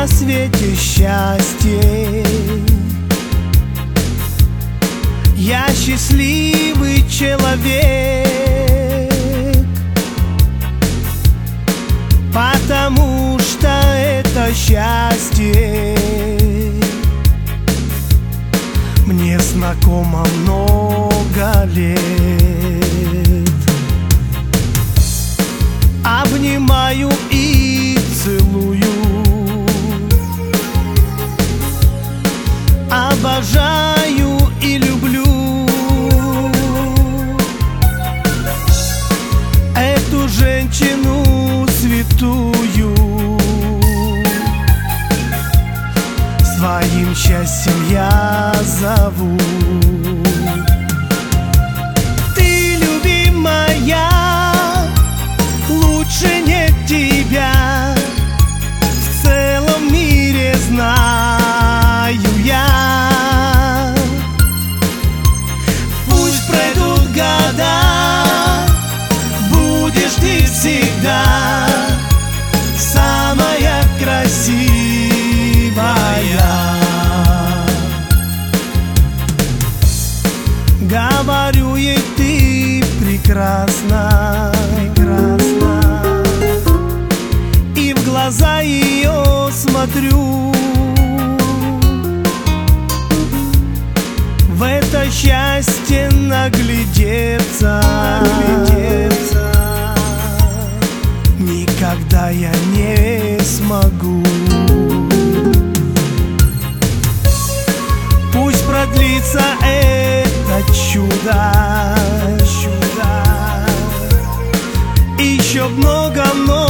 на свете счастье. Я счастливый человек, потому что это счастье мне знакомо много лет. Обнимаю и целую, обожаю и люблю эту женщину святую. Своим счастьем я зову. Ты любимая, лучше нет тебя в целом мире, знаю я. Пусть пройдут года, будешь ты всегда самая красивая. Говорю ей, ты прекрасна, прекрасна, и в глаза ее смотрю. В это счастье наглядеться, наглядеться никогда я не смогу. Пусть продлится это чудо, чудо еще много-много